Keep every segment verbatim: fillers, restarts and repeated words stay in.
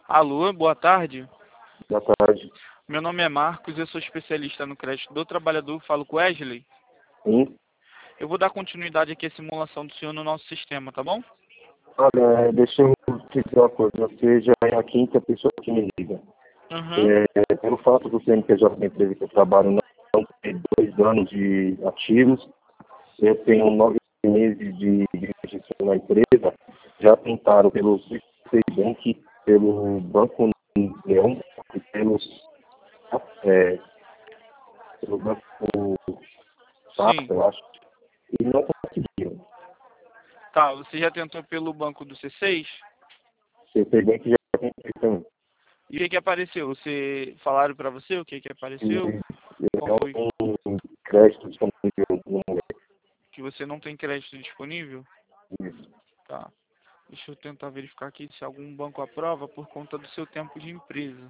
Alô, boa tarde. Boa tarde. Meu nome é Marcos, eu sou especialista no crédito do trabalhador, falo com o Wesley. Sim. Eu vou dar continuidade aqui à simulação do senhor no nosso sistema, tá bom? Olha, deixa eu te dizer uma coisa. Você já é a quinta pessoa que me liga. Uhum. É, pelo fato do C N P J da empresa que eu trabalho não ter dois anos de ativos, eu tenho nove meses de, de registro na empresa. Já tentaram pelo Bank, pelo Banco Leão e pelos, é, pelo Banco Safra, Sim. eu acho, e não conseguiram. Tá, você já tentou pelo banco do C seis? C P Bank já tentei também. E o que que apareceu? Você falaram pra você o que que apareceu? Qual Eu foi? não tenho crédito disponível no momento. Que você não tem crédito disponível? Isso. Tá. Deixa eu tentar verificar aqui se algum banco aprova por conta do seu tempo de empresa.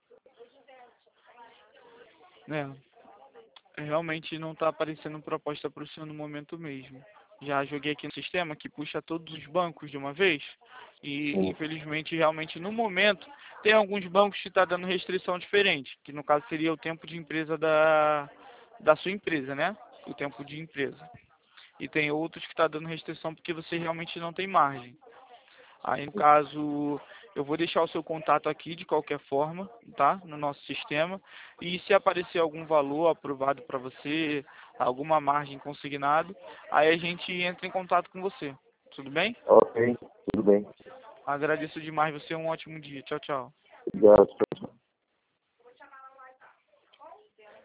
Né? Realmente não está aparecendo proposta para o senhor no momento mesmo. Já joguei aqui no sistema que puxa todos os bancos de uma vez e Sim. infelizmente realmente no momento tem alguns bancos que está dando restrição diferente, que no caso seria o tempo de empresa da, da sua empresa, né? O tempo de empresa. E tem outros que está dando restrição porque você realmente não tem margem. Aí, no caso, eu vou deixar o seu contato aqui de qualquer forma, tá? No nosso sistema. E se aparecer algum valor aprovado para você, alguma margem consignado, aí a gente entra em contato com você. Tudo bem? Ok, tudo bem. Agradeço demais você, um ótimo dia. Tchau, tchau. Obrigado.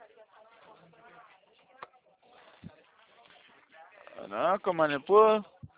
Caraca, mano, pô.